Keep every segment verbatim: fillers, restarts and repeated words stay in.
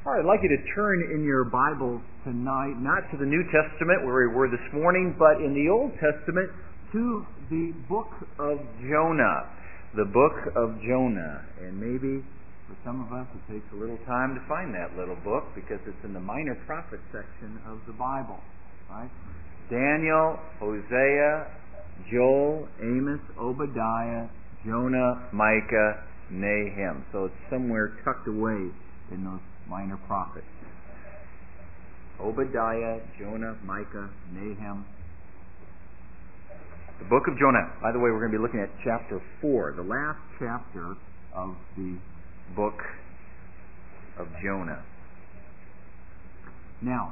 All right, I'd like you to turn in your Bibles tonight, not to the New Testament where we were this morning, but in the Old Testament to the book of Jonah. The book of Jonah. And maybe for some of us it takes a little time to find that little book because it's in the minor prophet section of the Bible. Right? Daniel, Hosea, Joel, Amos, Obadiah, Jonah, Micah, Nahum. So it's somewhere tucked away in those minor prophets. Obadiah, Jonah, Micah, Nahum. The book of Jonah. By the way, we're going to be looking at chapter four, the last chapter of the book of Jonah. Now,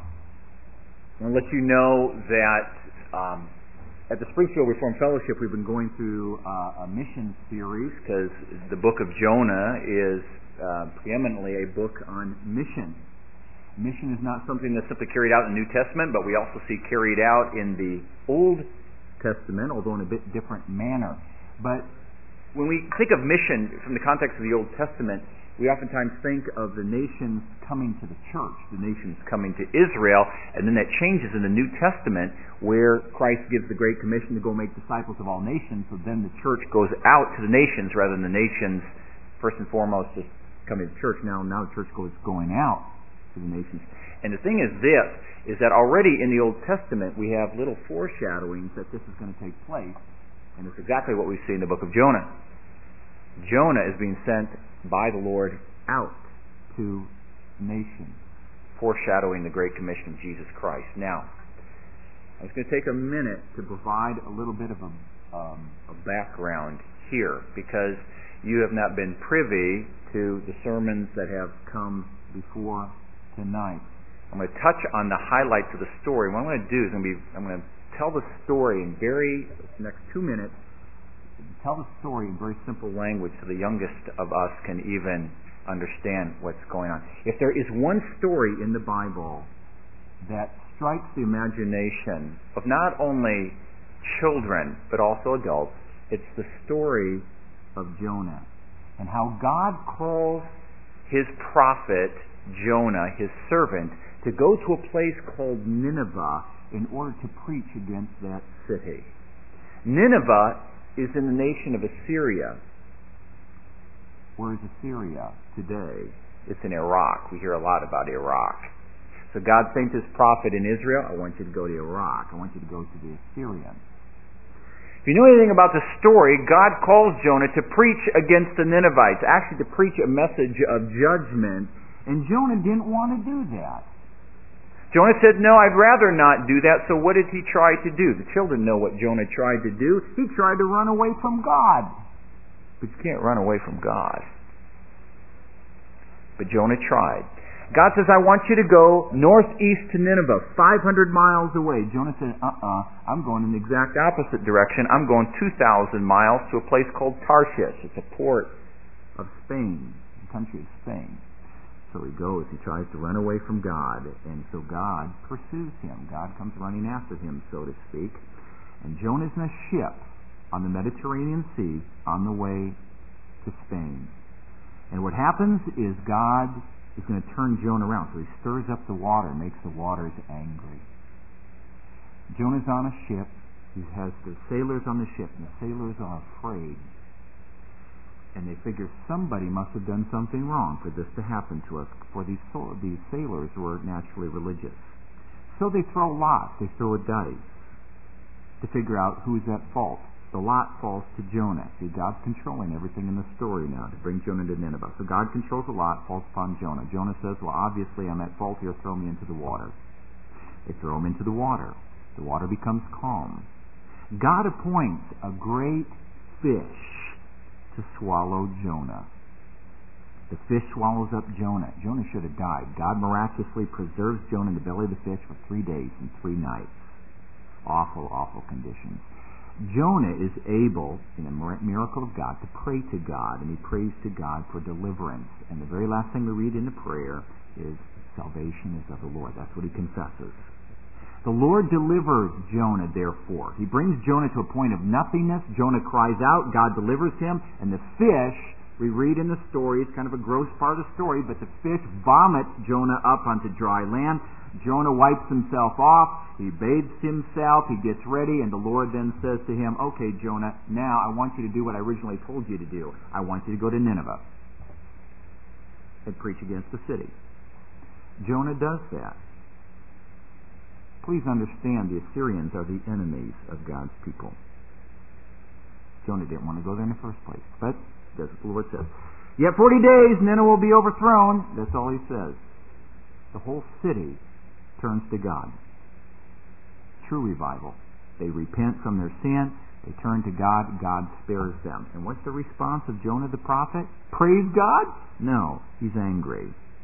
I want to let you know that um, at the Springfield Reformed Fellowship we've been going through uh, a mission series because the book of Jonah is Uh, preeminently a book on mission. Mission is not something that's simply carried out in the New Testament, but we also see carried out in the Old Testament, although in a bit different manner. But when we think of mission from the context of the Old Testament, we oftentimes think of the nations coming to the church, the nations coming to Israel, and then that changes in the New Testament where Christ gives the Great Commission to go make disciples of all nations, so then the church goes out to the nations rather than the nations first and foremost just coming to church. Now, now the church goes going out to the nations. And the thing is this, is that already in the Old Testament we have little foreshadowings that this is going to take place. And it's exactly what we see in the book of Jonah. Jonah is being sent by the Lord out to nations, foreshadowing the Great Commission of Jesus Christ. Now, I was going to take a minute to provide a little bit of a, um, a background here, because you have not been privy to the sermons that have come before tonight. I'm going to touch on the highlights of the story. What I'm going to do is I'm going to, be, I'm going to tell the story in very, the next two minutes, tell the story in very simple language so the youngest of us can even understand what's going on. If there is one story in the Bible that strikes the imagination of not only children but also adults, it's the story of Jonah, and how God calls his prophet Jonah, his servant, to go to a place called Nineveh in order to preach against that city. Nineveh is in the nation of Assyria. Where is Assyria today? It's in Iraq. We hear a lot about Iraq. So God sent his prophet in Israel, I want you to go to Iraq. I want you to go to the Assyrians. If you know anything about the story, God calls Jonah to preach against the Ninevites, actually to preach a message of judgment, and Jonah didn't want to do that. Jonah said, no, I'd rather not do that, so what did he try to do? The children know what Jonah tried to do. He tried to run away from God. But you can't run away from God. But Jonah tried. God says, I want you to go northeast to Nineveh, five hundred miles away. Jonah said, uh-uh, I'm going in the exact opposite direction. I'm going two thousand miles to a place called Tarshish. It's a port of Spain, the country of Spain. So he goes, he tries to run away from God, and so God pursues him. God comes running after him, so to speak. And Jonah's in a ship on the Mediterranean Sea on the way to Spain. And what happens is God is going to turn Jonah around. So he stirs up the water, makes the waters angry. Jonah's on a ship. He has the sailors on the ship, and the sailors are afraid. And they figure somebody must have done something wrong for this to happen to us, for these, these sailors were naturally religious. So they throw lots, they throw a dice to figure out who's at fault. The lot falls to Jonah. See, God's controlling everything in the story now to bring Jonah to Nineveh. So God controls the lot, falls upon Jonah. Jonah says, well, obviously I'm at fault here, throw me into the water. They throw him into the water. The water becomes calm. God appoints a great fish to swallow Jonah. The fish swallows up Jonah. Jonah should have died. God miraculously preserves Jonah in the belly of the fish for three days and three nights. Awful, awful conditions. Jonah is able, in a miracle of God, to pray to God, and he prays to God for deliverance. And the very last thing we read in the prayer is, salvation is of the Lord. That's what he confesses. The Lord delivers Jonah, therefore. He brings Jonah to a point of nothingness. Jonah cries out, God delivers him, and the fish We read in the story, it's kind of a gross part of the story, but the fish vomits Jonah up onto dry land. Jonah wipes himself off, he bathes himself, he gets ready, and the Lord then says to him, okay, Jonah, now I want you to do what I originally told you to do. I want you to go to Nineveh and preach against the city. Jonah does that. Please understand, the Assyrians are the enemies of God's people. Jonah didn't want to go there in the first place, but that's what the Lord says. Yet forty days, Nineveh will be overthrown. That's all he says. The whole city turns to God. True revival. They repent from their sin. They turn to God. God spares them. And what's the response of Jonah the prophet? Praise God? No, he's angry.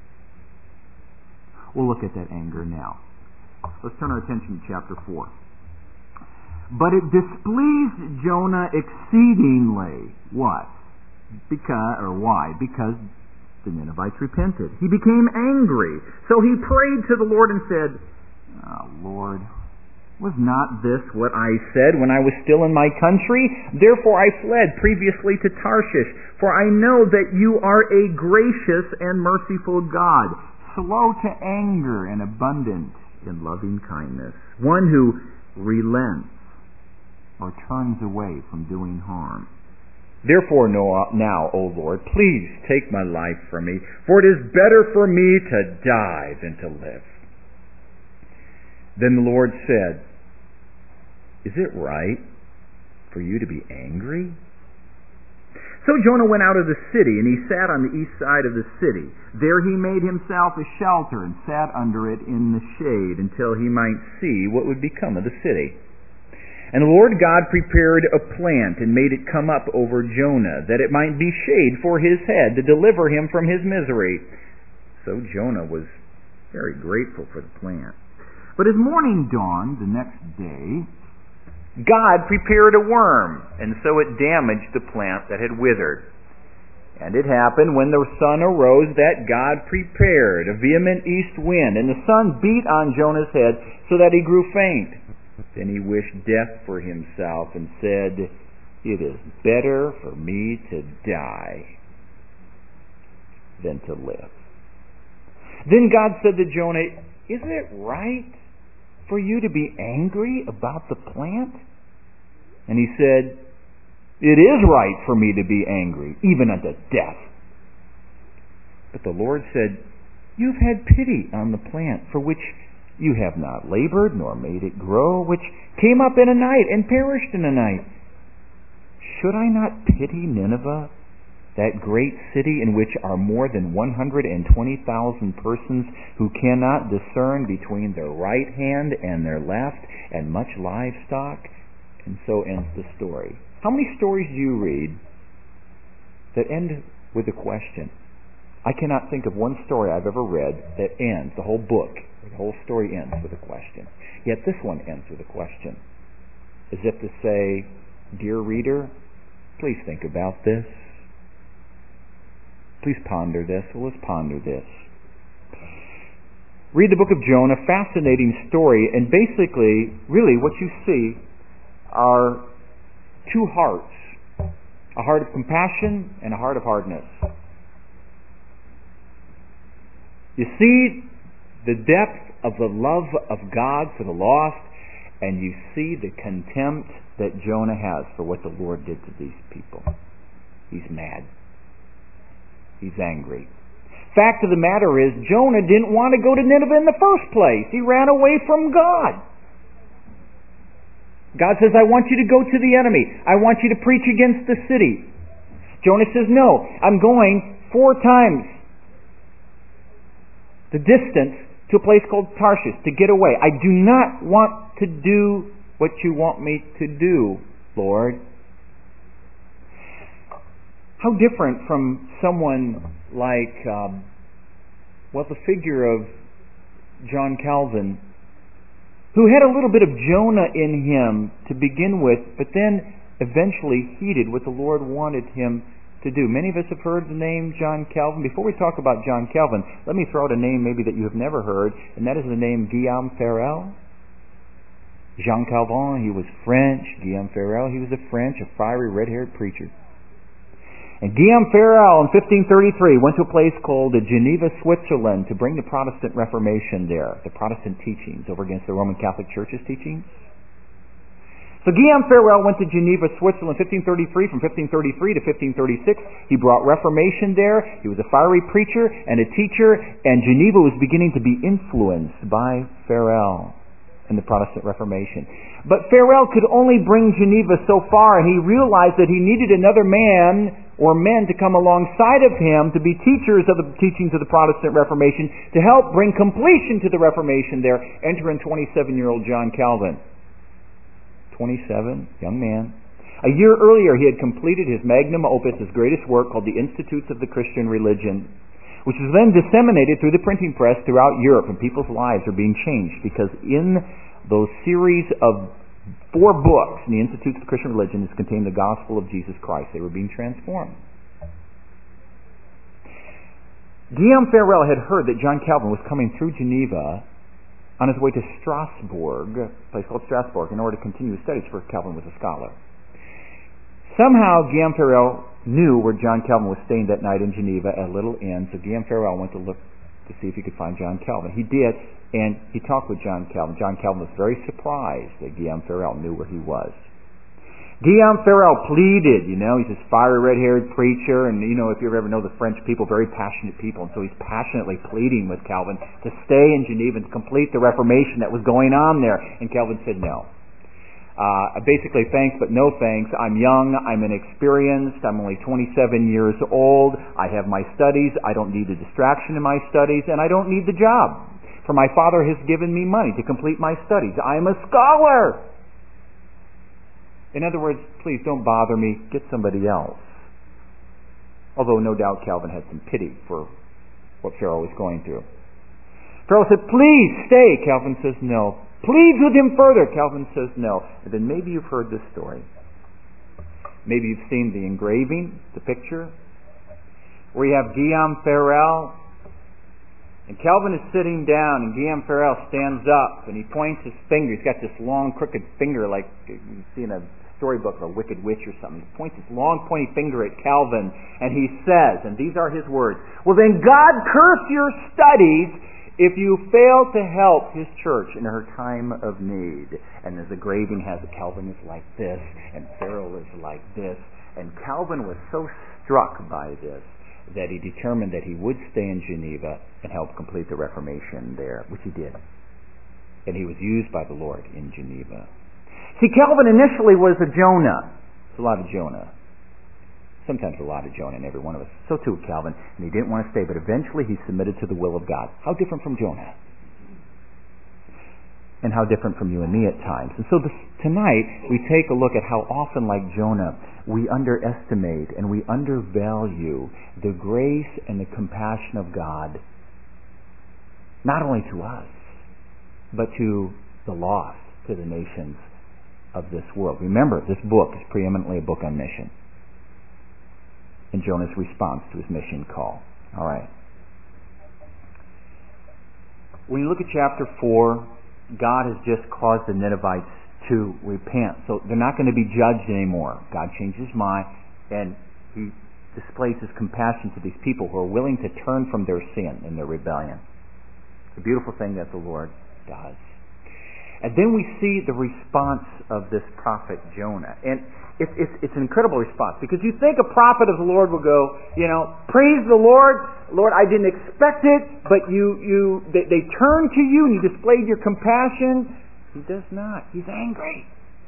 We'll look at that anger now. Let's turn our attention to chapter four. But it displeased Jonah exceedingly. What? Because, or why? Because the Ninevites repented. He became angry. So he prayed to the Lord and said, oh, Lord, was not this what I said when I was still in my country? Therefore I fled previously to Tarshish, for I know that you are a gracious and merciful God, slow to anger and abundant in loving kindness, one who relents or turns away from doing harm. Therefore now, O Lord, please take my life from me, for it is better for me to die than to live. Then the Lord said, is it right for you to be angry? So Jonah went out of the city, and he sat on the east side of the city. There he made himself a shelter and sat under it in the shade until he might see what would become of the city. And the Lord God prepared a plant and made it come up over Jonah, that it might be shade for his head to deliver him from his misery. So Jonah was very grateful for the plant. But as morning dawned the next day, God prepared a worm, and so it damaged the plant that had withered. And it happened when the sun arose that God prepared a vehement east wind, and the sun beat on Jonah's head so that he grew faint. Then he wished death for himself and said, it is better for me to die than to live. Then God said to Jonah, is it right for you to be angry about the plant? And he said, it is right for me to be angry, even unto death. But the Lord said, you've had pity on the plant for which you have not labored nor made it grow, which came up in a night and perished in a night. Should I not pity Nineveh, that great city in which are more than one hundred twenty thousand persons who cannot discern between their right hand and their left, and much livestock? And so ends the story. How many stories do you read that end with a question? I cannot think of one story I've ever read that ends, the whole book, the whole story ends with a question. Yet this one ends with a question, as if to say, dear reader, please think about this. Please ponder this. Well, let's ponder this. Read the book of Jonah, fascinating story, and basically, really what you see are two hearts, a heart of compassion and a heart of hardness. You see the depth of the love of God for the lost, and you see the contempt that Jonah has for what the Lord did to these people. He's mad. He's angry. Fact of the matter is, Jonah didn't want to go to Nineveh in the first place. He ran away from God. God says, I want you to go to the enemy. I want you to preach against the city. Jonah says, no, I'm going four times the distance to a place called Tarshish to get away. I do not want to do what you want me to do, Lord. How different from someone like, um, well, the figure of John Calvin, who had a little bit of Jonah in him to begin with, but then eventually heeded what the Lord wanted him to do. Many of us have heard the name John Calvin. Before we talk about John Calvin, let me throw out a name maybe that you have never heard, and that is the name Guillaume Farel. Jean Calvin, he was French. Guillaume Farel, he was a French, a fiery red-haired preacher. And Guillaume Farel in fifteen thirty-three went to a place called Geneva, Switzerland to bring the Protestant Reformation there, the Protestant teachings over against the Roman Catholic Church's teachings. So Guillaume Farel went to Geneva, Switzerland, fifteen thirty-three. From fifteen thirty-three to fifteen thirty-six, he brought Reformation there. He was a fiery preacher and a teacher, and Geneva was beginning to be influenced by Farel and the Protestant Reformation. But Farel could only bring Geneva so far, and he realized that he needed another man or men to come alongside of him to be teachers of the teachings of the Protestant Reformation to help bring completion to the Reformation there. Enter in twenty-seven-year-old John Calvin. twenty-seven, young man. A year earlier he had completed his magnum opus, his greatest work, called The Institutes of the Christian Religion, which was then disseminated through the printing press throughout Europe, and people's lives are being changed because in those series of four books in the Institutes of the Christian Religion is contained the gospel of Jesus Christ. They were being transformed. Guillaume Farel had heard that John Calvin was coming through Geneva on his way to Strasbourg, a place called Strasbourg, in order to continue his studies, for Calvin was a scholar. Somehow Guillaume Farel knew where John Calvin was staying that night in Geneva at a little inn, so Guillaume Farel went to look to see if he could find John Calvin. He did, and he talked with John Calvin. John Calvin was very surprised that Guillaume Farel knew where he was. Guillaume Farel pleaded, you know, he's this fiery red-haired preacher, and you know, if you ever know the French people, very passionate people, and so he's passionately pleading with Calvin to stay in Geneva and to complete the Reformation that was going on there. And Calvin said no. Uh, basically, thanks, but no thanks. I'm young, I'm inexperienced, I'm only twenty-seven years old, I have my studies, I don't need a distraction in my studies, and I don't need the job. For my father has given me money to complete my studies. I'm a scholar! In other words, please don't bother me, get somebody else. Although no doubt Calvin had some pity for what Farel was going through. Farel said, please stay. Calvin says no. Pleads with him further. Calvin says no. And then maybe you've heard this story. Maybe you've seen the engraving, the picture, where you have Guillaume Farel, and Calvin is sitting down, and Guillaume Farel stands up, and he points his finger. He's got this long, crooked finger like you see in a storybook of a wicked witch or something. He points his long, pointy finger at Calvin, and he says, and these are his words, well then God curse your studies if you fail to help his church in her time of need. And as the engraving has it, Calvin is like this, and Farel is like this. And Calvin was so struck by this that he determined that he would stay in Geneva and help complete the Reformation there, which he did. And he was used by the Lord in Geneva. See, Calvin initially was a Jonah. It's a lot of Jonah. Sometimes a lot of Jonah in every one of us. So too Calvin. And he didn't want to stay, but eventually he submitted to the will of God. How different from Jonah? And how different from you and me at times. And so this, tonight we take a look at how often, like Jonah, we underestimate and we undervalue the grace and the compassion of God, not only to us, but to the lost, to the nations of this world. Remember, this book is preeminently a book on mission. And Jonah's response to his mission call. All right. When you look at chapter four, God has just caused the Ninevites to repent. So they're not going to be judged anymore. God changed his mind, and he displays his compassion to these people who are willing to turn from their sin and their rebellion. It's a beautiful thing that the Lord does. And then we see the response of this prophet Jonah. And it's, it's, it's an incredible response, because you think a prophet of the Lord will go, you know, praise the Lord, Lord, I didn't expect it, but you, you, they, they turned to you and you displayed your compassion. He does not. He's angry.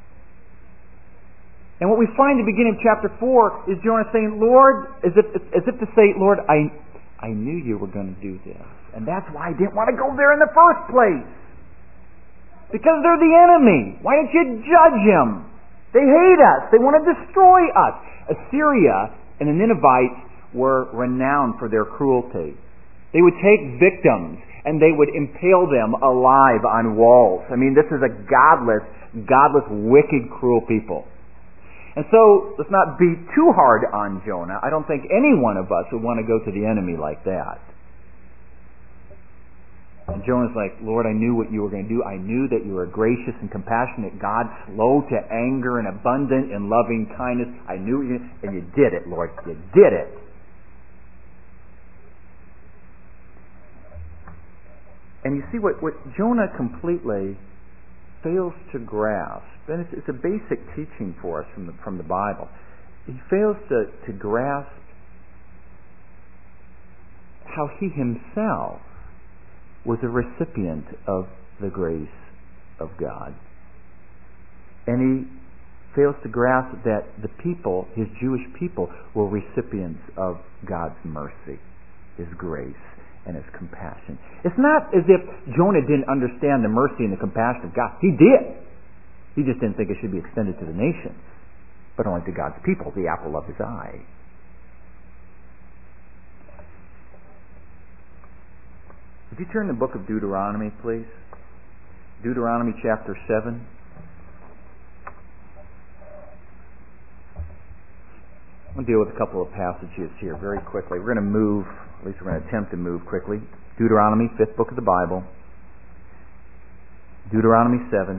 And what we find at the beginning of chapter four is Jonah saying, Lord, as if, as if to say, Lord, I, I knew you were going to do this. And that's why I didn't want to go there in the first place. Because they're the enemy. Why don't you judge them? They hate us. They want to destroy us. Assyria and the Ninevites were renowned for their cruelty. They would take victims and they would impale them alive on walls. I mean, this is a godless, godless, wicked, cruel people. And so, let's not be too hard on Jonah. I don't think any one of us would want to go to the enemy like that. And Jonah's like, Lord, I knew what you were going to do. I knew that you were a gracious and compassionate God, slow to anger and abundant in loving kindness. I knew you, and you did it, Lord. You did it. And you see what, what Jonah completely fails to grasp, and it's, it's a basic teaching for us from the, from the Bible. He fails to, to grasp how he himself was a recipient of the grace of God. And he fails to grasp that the people, his Jewish people, were recipients of God's mercy, His grace, and His compassion. It's not as if Jonah didn't understand the mercy and the compassion of God. He did. He just didn't think it should be extended to the nations, but only to God's people, the apple of His eye. Would you turn the book of Deuteronomy, please? Deuteronomy chapter seven. I'm going to deal with a couple of passages here very quickly. We're going to move, at least we're going to attempt to move quickly. Deuteronomy, fifth book of the Bible. Deuteronomy seven.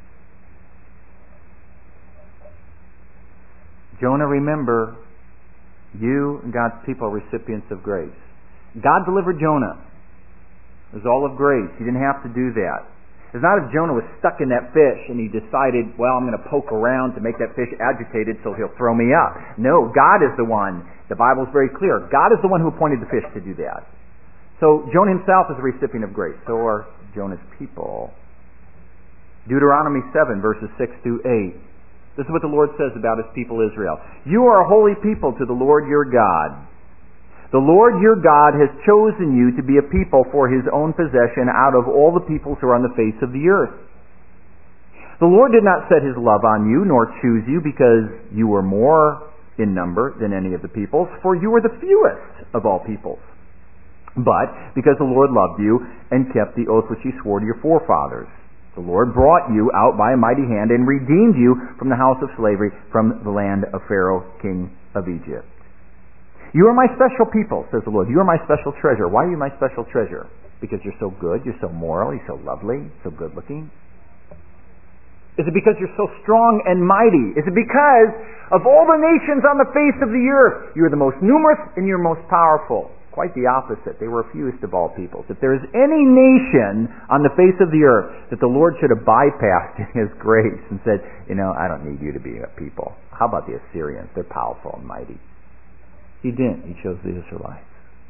Jonah, remember, you and God's people are recipients of grace. God delivered Jonah. It was all of grace. He didn't have to do that. It's not if Jonah was stuck in that fish and he decided, well, I'm going to poke around to make that fish agitated so he'll throw me up. No, God is the one. The Bible is very clear. God is the one who appointed the fish to do that. So Jonah himself is a recipient of grace. So are Jonah's people. Deuteronomy seven, verses six through eight. This is what the Lord says about His people Israel. You are a holy people to the Lord your God. The Lord your God has chosen you to be a people for His own possession out of all the peoples who are on the face of the earth. The Lord did not set His love on you, nor choose you because you were more in number than any of the peoples, for you were the fewest of all peoples. But because the Lord loved you and kept the oath which He swore to your forefathers. The Lord brought you out by a mighty hand and redeemed you from the house of slavery, from the land of Pharaoh, king of Egypt. You are my special people, says the Lord. You are my special treasure. Why are you my special treasure? Because you're so good, you're so moral, you're so lovely, so good looking? Is it because you're so strong and mighty? Is it because of all the nations on the face of the earth, you're the most numerous and you're most powerful? Quite the opposite. They were fewest of all peoples. If there is any nation on the face of the earth that the Lord should have bypassed in His grace and said, you know, I don't need you to be a people. How about the Assyrians? They're powerful and mighty. He didn't. He chose the Israelites.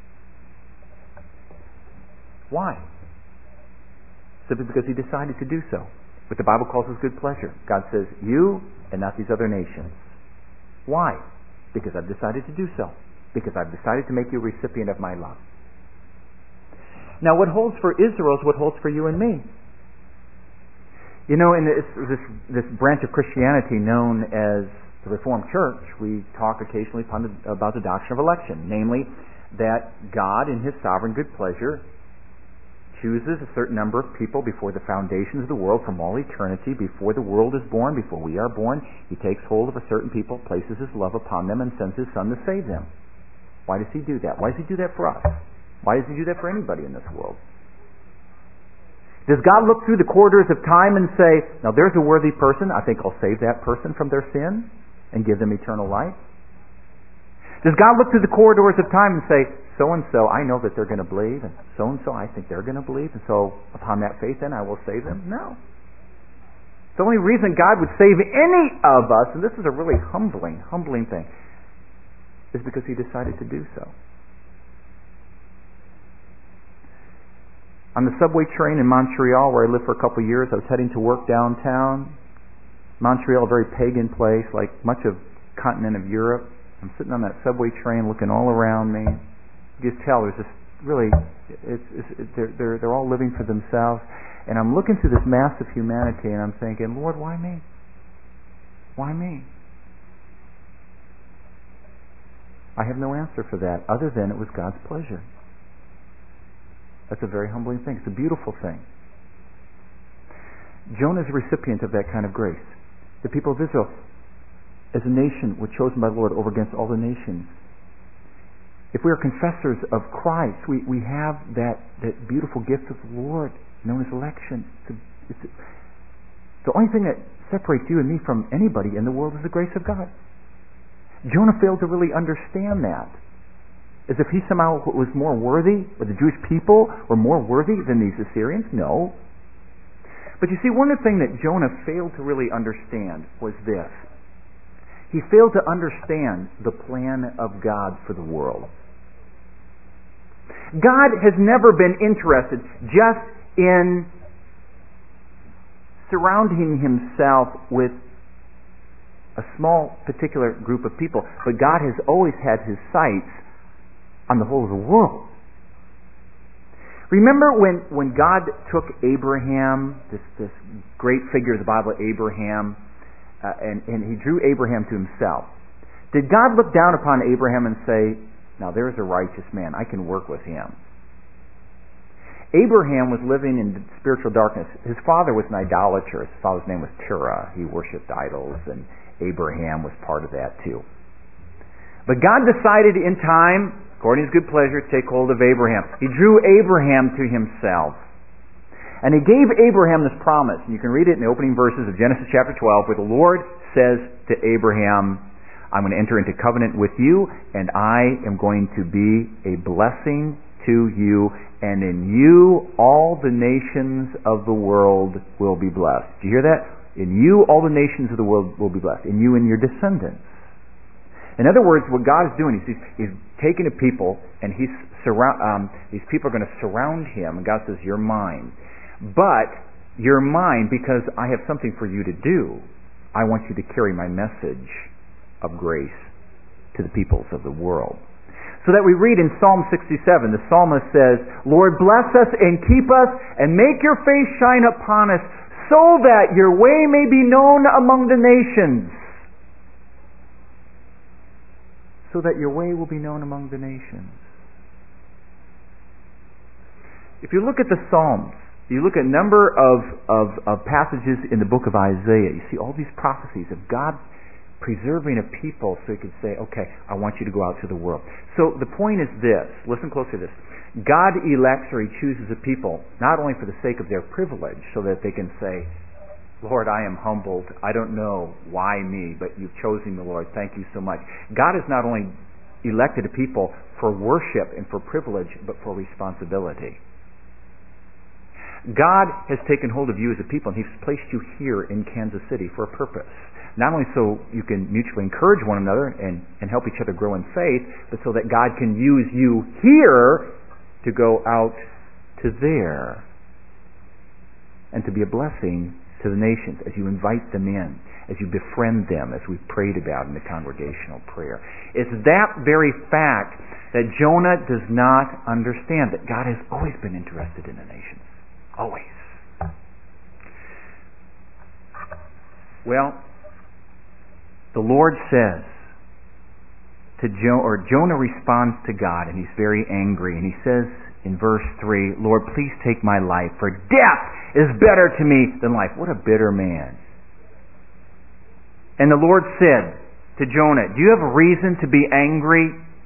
Why? Simply because He decided to do so. What the Bible calls His good pleasure. God says, you and not these other nations. Why? Because I've decided to do so. Because I've decided to make you a recipient of my love. Now what holds for Israel is what holds for you and me. You know, in this, this, this branch of Christianity known as the Reformed Church, we talk occasionally upon the, about the doctrine of election, namely that God, in His sovereign good pleasure, chooses a certain number of people before the foundations of the world from all eternity, before the world is born, before we are born. He takes hold of a certain people, places His love upon them, and sends His Son to save them. Why does He do that? Why does He do that for us? Why does He do that for anybody in this world? Does God look through the corridors of time and say, now there's a worthy person, I think I'll save that person from their sin and give them eternal life? Does God look through the corridors of time and say, so-and-so, I know that they're going to believe, and so-and-so, I think they're going to believe, and so upon that faith then I will save them? No. The only reason God would save any of us, and this is a really humbling, humbling thing, is because He decided to do so. On the subway train in Montreal, where I lived for a couple of years, I was heading to work downtown. Montreal, a very pagan place, like much of the continent of Europe. I'm sitting on that subway train looking all around me. You just tell there's this really, it's, it's, it, they're, they're, they're all living for themselves. And I'm looking through this mass of humanity and I'm thinking, Lord, why me? Why me? I have no answer for that other than it was God's pleasure. That's a very humbling thing. It's a beautiful thing. Jonah is a recipient of that kind of grace. The people of Israel, as a nation, were chosen by the Lord over against all the nations. if we are confessors of Christ, we, we have that, that beautiful gift of the Lord known as election. It's a, it's a, the only thing that separates you and me from anybody in the world is the grace of God. Jonah failed to really understand that. As if he somehow was more worthy, or the Jewish people were more worthy than these Assyrians. No. But you see, one of the things that Jonah failed to really understand was this. He failed to understand the plan of God for the world. God has never been interested just in surrounding himself with a small particular group of people, but God has always had his sights on the whole of the world. Remember when, when God took Abraham, this, this great figure of the Bible, Abraham, uh, and, and he drew Abraham to himself. Did God look down upon Abraham and say, now there's a righteous man, I can work with him? Abraham was living in spiritual darkness. His father was an idolater. His father's name was Terah. He worshipped idols, and Abraham was part of that too. But God decided in time, according to his good pleasure, to take hold of Abraham. He drew Abraham to himself. And he gave Abraham this promise. And you can read it in the opening verses of Genesis chapter twelve, where the Lord says to Abraham, I'm going to enter into covenant with you, and I am going to be a blessing to you, and in you all the nations of the world will be blessed. Do you hear that? In you all the nations of the world will be blessed. In you and your descendants. In other words, what God is doing is he's, he's taking a people, and he's surround. Um, these people are going to surround him, and God says, "You're mine, but you're mine because I have something for you to do. I want you to carry my message of grace to the peoples of the world." So that we read in Psalm sixty-seven, the psalmist says, "Lord, bless us and keep us, and make your face shine upon us, so that your way may be known among the nations." So that your way will be known among the nations. If you look at the Psalms, you look at a number of, of, of passages in the book of Isaiah, you see all these prophecies of God preserving a people so he could say, okay, I want you to go out to the world. So the point is this, listen closely to this. God elects or he chooses a people not only for the sake of their privilege, so that they can say, Lord, I am humbled. I don't know why me, but you've chosen me, Lord. Thank you so much. God has not only elected a people for worship and for privilege, but for responsibility. God has taken hold of you as a people, and he's placed you here in Kansas City for a purpose. Not only so you can mutually encourage one another and, and help each other grow in faith, but so that God can use you here to go out to there and to be a blessing to the nations as you invite them in, as you befriend them, as we've prayed about in the congregational prayer. It's that very fact that Jonah does not understand, that God has always been interested in the nations. Always. Well, the Lord says to Jonah, or Jonah responds to God, and he's very angry, and he says in verse three, Lord, please take my life, for death is better to me than life. What a bitter man. And the Lord said to Jonah, do you have a reason to be angry?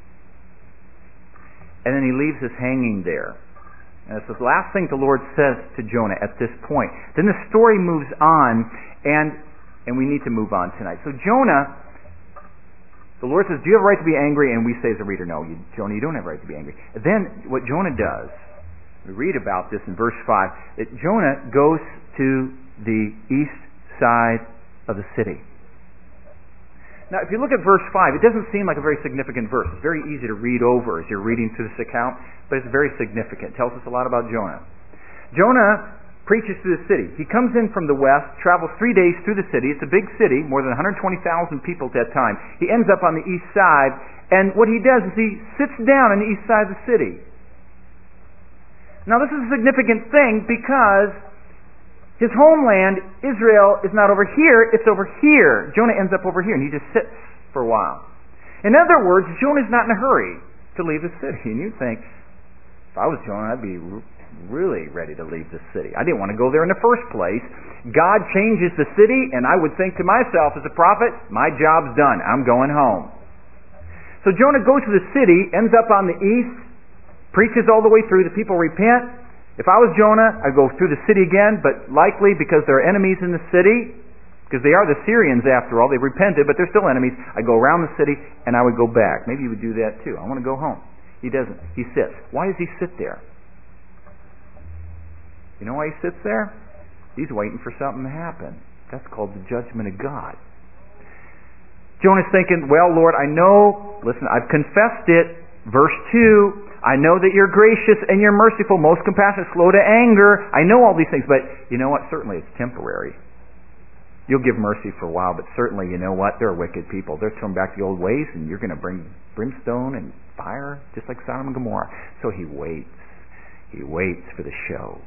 And then he leaves us hanging there. And it's the last thing the Lord says to Jonah at this point. Then the story moves on, and and we need to move on tonight. So Jonah, the Lord says, do you have a right to be angry? And we say as a reader, no, you, Jonah, you don't have a right to be angry. And then what Jonah does, we read about this in verse five, that Jonah goes to the east side of the city. Now, if you look at verse five, it doesn't seem like a very significant verse. It's very easy to read over as you're reading through this account, but it's very significant. It tells us a lot about Jonah. Jonah preaches to the city. He comes in from the west, travels three days through the city. It's a big city, more than one hundred twenty thousand people at that time. He ends up on the east side, and what he does is he sits down on the east side of the city. Now, this is a significant thing because his homeland, Israel, is not over here, it's over here. Jonah ends up over here, and he just sits for a while. In other words, Jonah's not in a hurry to leave the city. And you think, if I was Jonah, I'd be really ready to leave the city. I didn't want to go there in the first place. God changes the city, and I would think to myself as a prophet, my job's done. I'm going home. So Jonah goes to the city, ends up on the east, preaches all the way through, the people repent. If I was Jonah, I'd go through the city again, but likely because there are enemies in the city, because they are the Syrians after all, they've repented, but they're still enemies, I'd go around the city and I would go back. Maybe you would do that too. I want to go home. He doesn't. He sits. Why does he sit there? You know why he sits there? He's waiting for something to happen. That's called the judgment of God. Jonah's thinking, well, Lord, I know, listen, I've confessed it. Verse two, I know that you're gracious and you're merciful, most compassionate, slow to anger. I know all these things, but you know what? Certainly it's temporary. You'll give mercy for a while, but certainly, you know what? They're wicked people. They're turning back to the old ways, and you're going to bring brimstone and fire, just like Sodom and Gomorrah. So he waits. He waits for the show.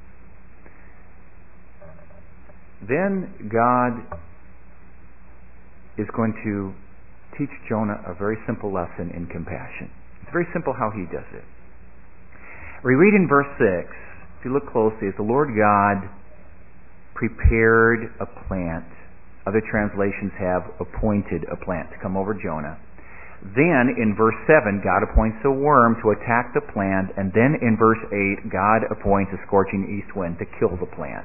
Then God is going to teach Jonah a very simple lesson in compassion. It's very simple how he does it. We read in verse six, if you look closely, as the Lord God prepared a plant, other translations have appointed a plant to come over Jonah. Then in verse seven, God appoints a worm to attack the plant, and then in verse eight, God appoints a scorching east wind to kill the plant.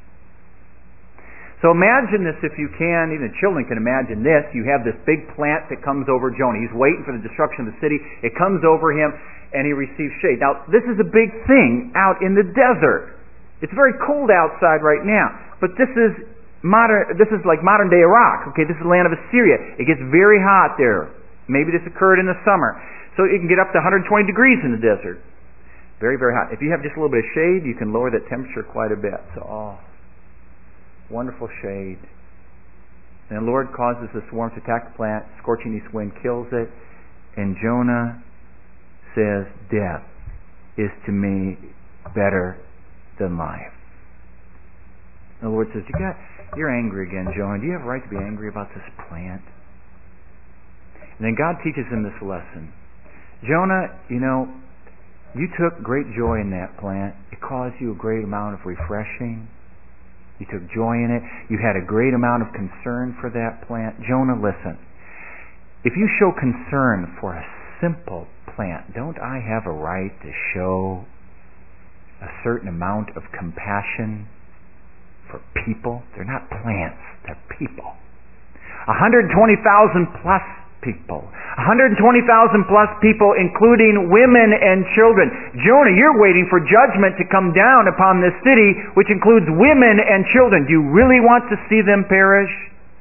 So imagine this if you can, even children can imagine this. You have this big plant that comes over Jonah. He's waiting for the destruction of the city. It comes over him and he receives shade. Now, this is a big thing out in the desert. It's very cold outside right now. But this is modern, this is like modern day Iraq. Okay, this is the land of Assyria. It gets very hot there. Maybe this occurred in the summer. So it can get up to one hundred twenty degrees in the desert. Very, very hot. If you have just a little bit of shade, you can lower that temperature quite a bit. So, oh. Wonderful shade. And the Lord causes this worm to attack the plant, scorching east wind kills it, and Jonah says, death is to me better than life. And the Lord says, you got, you're angry again, Jonah. Do you have a right to be angry about this plant? And then God teaches him this lesson. Jonah, you know, you took great joy in that plant. It caused you a great amount of refreshing. You took joy in it. You had a great amount of concern for that plant. Jonah, listen. If you show concern for a simple plant, don't I have a right to show a certain amount of compassion for people? They're not plants. They're people. one hundred twenty thousand plus people. one hundred twenty thousand plus people, including women and children. Jonah, you're waiting for judgment to come down upon this city, which includes women and children. Do you really want to see them perish?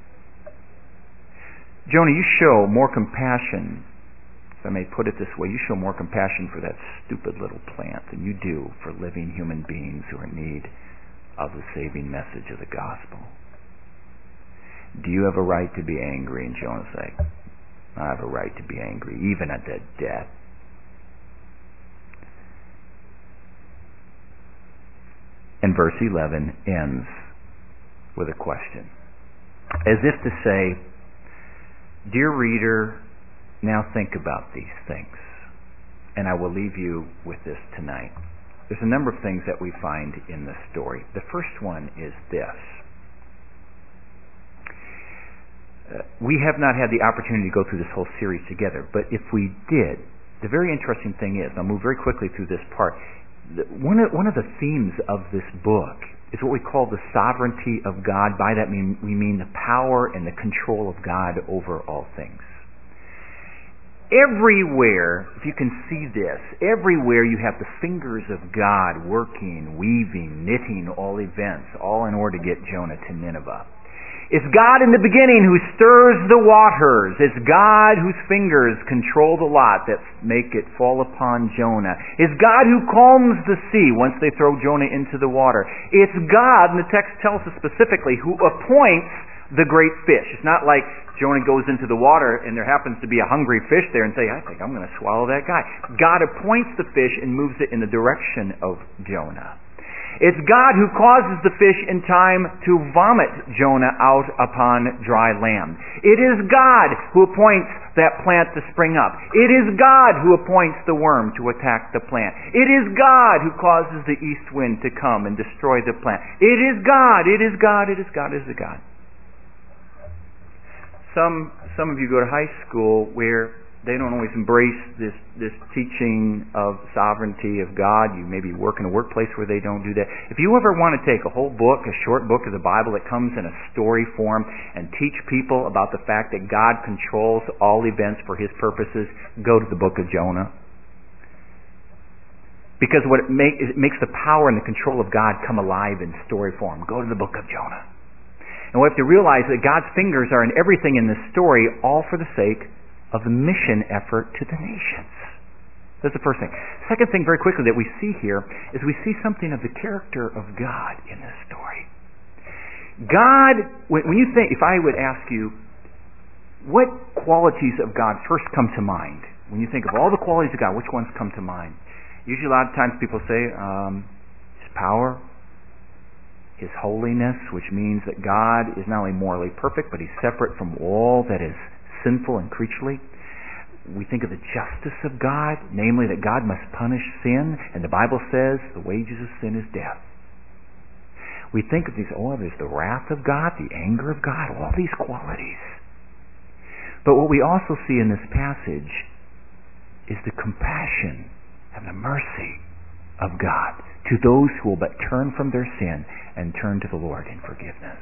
Jonah, you show more compassion, if I may put it this way, you show more compassion for that stupid little plant than you do for living human beings who are in need of the saving message of the gospel. Do you have a right to be angry? And Jonah say, I have a right to be angry, even at the death. And verse eleven ends with a question. As if to say, dear reader, now think about these things. And I will leave you with this tonight. There's a number of things that we find in this story. The first one is this. Uh, we have not had the opportunity to go through this whole series together, but if we did, the very interesting thing is, I'll move very quickly through this part, the, one, of, one of the themes of this book is what we call the sovereignty of God. By that mean, we mean the power and the control of God over all things. Everywhere, if you can see this, everywhere you have the fingers of God working, weaving, knitting all events, all in order to get Jonah to Nineveh. It's God in the beginning who stirs the waters. It's God whose fingers control the lot that make it fall upon Jonah. It's God who calms the sea once they throw Jonah into the water. It's God, and the text tells us specifically, who appoints the great fish. It's not like Jonah goes into the water and there happens to be a hungry fish there and say, I think I'm going to swallow that guy. God appoints the fish and moves it in the direction of Jonah. It's God who causes the fish in time to vomit Jonah out upon dry land. It is God who appoints that plant to spring up. It is God who appoints the worm to attack the plant. It is God who causes the east wind to come and destroy the plant. It is God, it is God, it is God, it is God. Some, some of you go to high school where they don't always embrace this, this teaching of sovereignty of God. You maybe work in a workplace where they don't do that. If you ever want to take a whole book, a short book of the Bible that comes in a story form and teach people about the fact that God controls all events for His purposes, go to the book of Jonah. Because what it, make, it makes the power and the control of God come alive in story form. Go to the book of Jonah. And we have to realize that God's fingers are in everything in this story, all for the sake of the mission effort to the nations. That's the first thing. Second thing, very quickly, that we see here is we see something of the character of God in this story. God, when you think, if I would ask you, what qualities of God first come to mind? When you think of all the qualities of God, which ones come to mind? Usually a lot of times people say um, His power, His holiness, which means that God is not only morally perfect, but He's separate from all that is sinful and creaturely. We think of the justice of God, namely that God must punish sin, and the Bible says the wages of sin is death. We think of these, oh, there's the wrath of God, the anger of God, all these qualities. But what we also see in this passage is the compassion and the mercy of God to those who will but turn from their sin and turn to the Lord in forgiveness.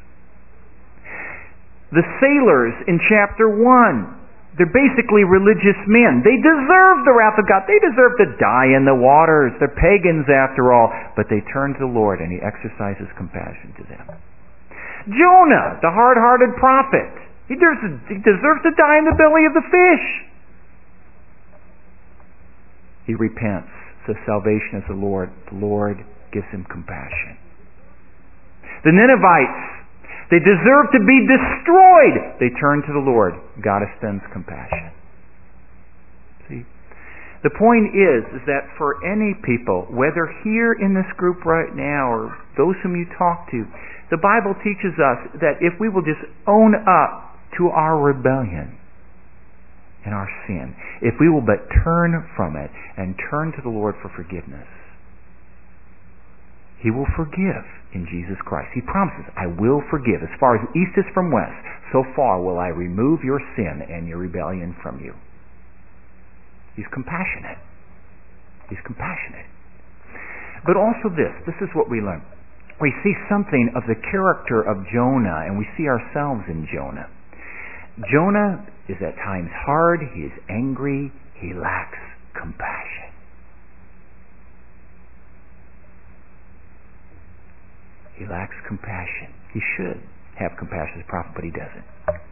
The sailors in chapter one, they're basically religious men. They deserve the wrath of God. They deserve to die in the waters. They're pagans after all. But they turn to the Lord and He exercises compassion to them. Jonah, the hard-hearted prophet, he deserves, he deserves to die in the belly of the fish. He repents, says salvation is the Lord. The Lord gives him compassion. The Ninevites, they deserve to be destroyed. They turn to the Lord. God extends compassion. See? The point is, is that for any people, whether here in this group right now or those whom you talk to, the Bible teaches us that if we will just own up to our rebellion and our sin, if we will but turn from it and turn to the Lord for forgiveness, He will forgive in Jesus Christ. He promises, I will forgive. As far as east is from west, so far will I remove your sin and your rebellion from you. He's compassionate. He's compassionate. But also this, this is what we learn. We see something of the character of Jonah, and we see ourselves in Jonah. Jonah is at times hard, he is angry, he lacks compassion. He lacks compassion. He should have compassion as a prophet, but he doesn't.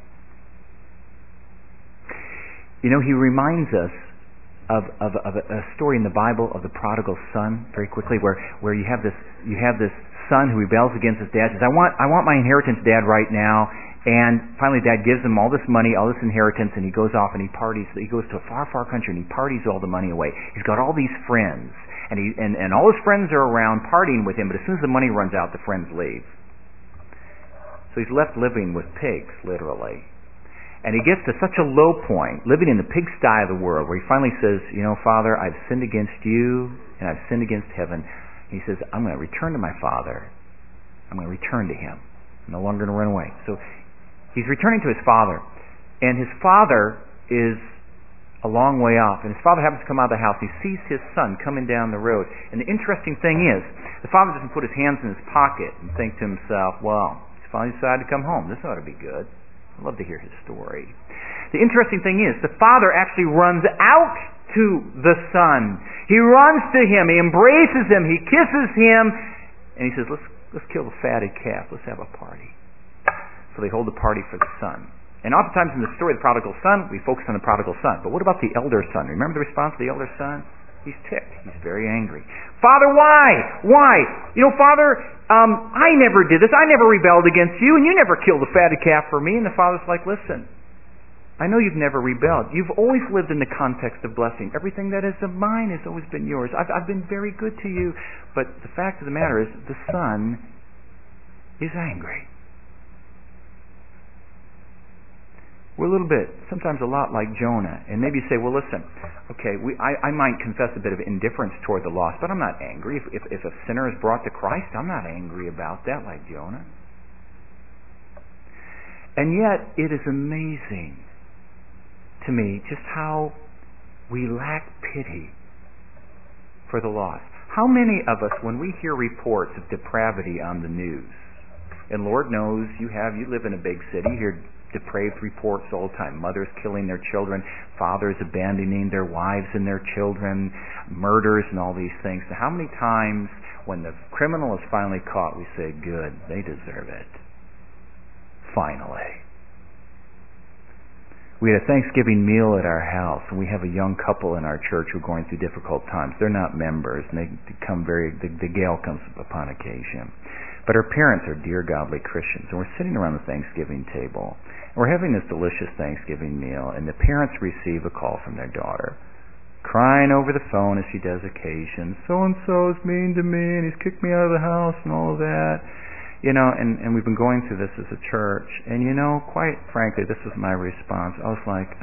You know, he reminds us of, of, of a, a story in the Bible of the prodigal son, very quickly, where, where you have this you have this son who rebels against his dad, says, I want I want my inheritance, Dad, right now. And finally Dad gives him all this money, all this inheritance, and he goes off and he parties. He goes to a far, far country and he parties all the money away. He's got all these friends. And, he, and, and all his friends are around partying with him, but as soon as the money runs out, the friends leave. So he's left living with pigs, literally. And he gets to such a low point, living in the pigsty of the world, where he finally says, you know, Father, I've sinned against you, and I've sinned against heaven. And he says, I'm going to return to my Father. I'm going to return to Him. I'm no longer going to run away. So he's returning to his father. And his father is a long way off. And his father happens to come out of the house. He sees his son coming down the road. And the interesting thing is, the father doesn't put his hands in his pocket and think to himself, well, he's finally decided to come home. This ought to be good. I'd love to hear his story. The interesting thing is, the father actually runs out to the son. He runs to him. He embraces him. He kisses him. And he says, let's, let's kill the fatted calf. Let's have a party. So they hold a party for the son. And oftentimes in the story of the prodigal son, we focus on the prodigal son. But what about the elder son? Remember the response of the elder son? He's ticked. He's very angry. Father, why? Why? You know, Father, um, I never did this. I never rebelled against you, and you never killed a fatted calf for me. And the father's like, listen, I know you've never rebelled. You've always lived in the context of blessing. Everything that is of mine has always been yours. I've, I've been very good to you. But the fact of the matter is, the son is angry. We're a little bit, sometimes a lot like Jonah. And maybe you say, well, listen, okay, we, I, I might confess a bit of indifference toward the lost, but I'm not angry. If, if, if a sinner is brought to Christ, I'm not angry about that like Jonah. And yet, it is amazing to me just how we lack pity for the lost. How many of us, when we hear reports of depravity on the news, and Lord knows you have, you live in a big city, you hear depraved reports all the time. Mothers killing their children, fathers abandoning their wives and their children, murders and all these things. Now, how many times when the criminal is finally caught, we say, good, they deserve it. Finally. We had a Thanksgiving meal at our house, and we have a young couple in our church who are going through difficult times. They're not members, and they come very, the, the gale comes upon occasion. But her parents are dear, godly Christians, and we're sitting around the Thanksgiving table, and we're having this delicious Thanksgiving meal, and the parents receive a call from their daughter, crying over the phone as she does occasion, so-and-so is mean to me, and he's kicked me out of the house, and all of that. You know, and, and we've been going through this as a church, and you know, quite frankly, this was my response. I was like,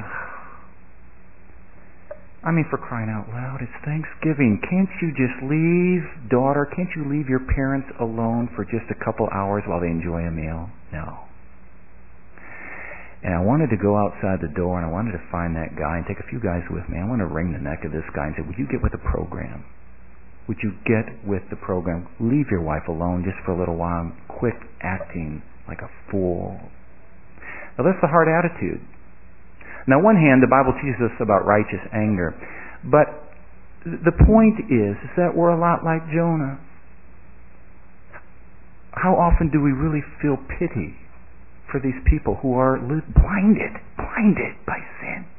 I mean, for crying out loud, it's Thanksgiving. Can't you just leave, daughter, can't you leave your parents alone for just a couple hours while they enjoy a meal? No. And I wanted to go outside the door, and I wanted to find that guy and take a few guys with me. I want to wring the neck of this guy and say, would you get with the program? Would you get with the program? Leave your wife alone just for a little while and quit acting like a fool. Now that's the hard attitude. Now on one hand, the Bible teaches us about righteous anger. But the point is, is that we're a lot like Jonah. How often do we really feel pity for these people who are blinded, blinded by sin?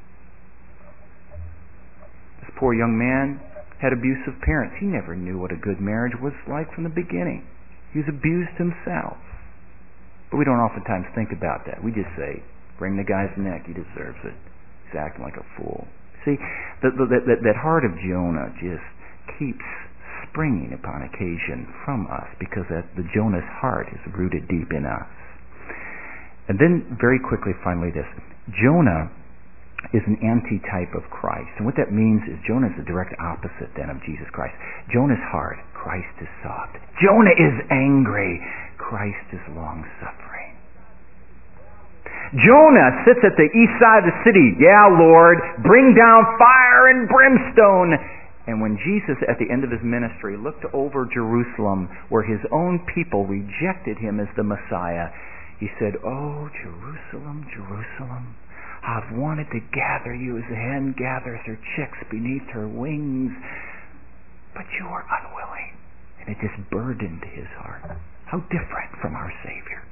This poor young man had abusive parents. He never knew what a good marriage was like from the beginning. He was abused himself. But we don't oftentimes think about that. We just say, bring the guy's neck, he deserves it. He's acting like a fool. See, the, the, that, that heart of Jonah just keeps springing upon occasion from us because that, the Jonah's heart is rooted deep in us. And then very quickly, finally this. Jonah is an antitype of Christ. And what that means is Jonah is the direct opposite then of Jesus Christ. Jonah's hard. Christ is soft. Jonah is angry. Christ is long-suffering. Jonah sits at the east side of the city. Yeah, Lord, bring down fire and brimstone. And when Jesus, at the end of his ministry, looked over Jerusalem, where his own people rejected him as the Messiah, he said, oh, Jerusalem, Jerusalem, I've wanted to gather you as a hen gathers her chicks beneath her wings, but you were unwilling. And it just burdened his heart. How different from our Savior.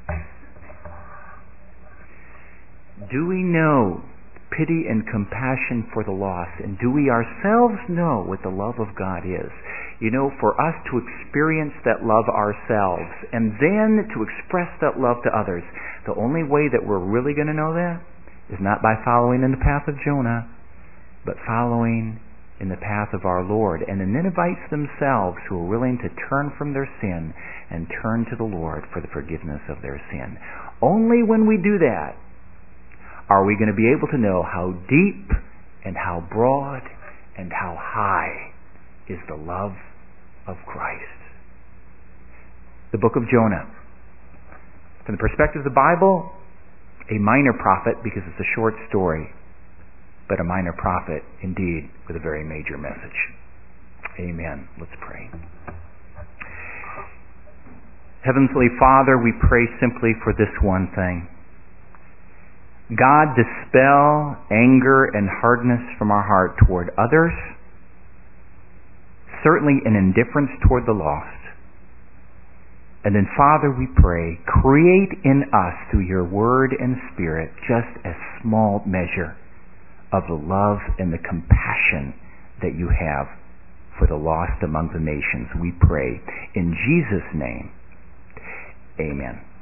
Do we know pity and compassion for the lost? And do we ourselves know what the love of God is? You know, for us to experience that love ourselves and then to express that love to others, the only way that we're really going to know that is not by following in the path of Jonah, but following in the path of our Lord, and the Ninevites themselves who are willing to turn from their sin and turn to the Lord for the forgiveness of their sin. Only when we do that are we going to be able to know how deep and how broad and how high is the love of Christ. The book of Jonah. From the perspective of the Bible, a minor prophet because it's a short story, but a minor prophet indeed with a very major message. Amen. Let's pray. Heavenly Father, we pray simply for this one thing. God, dispel anger and hardness from our heart toward others, certainly an indifference toward the lost. And then, Father, we pray, create in us through your word and spirit just a small measure of the love and the compassion that you have for the lost among the nations. We pray in Jesus' name. Amen.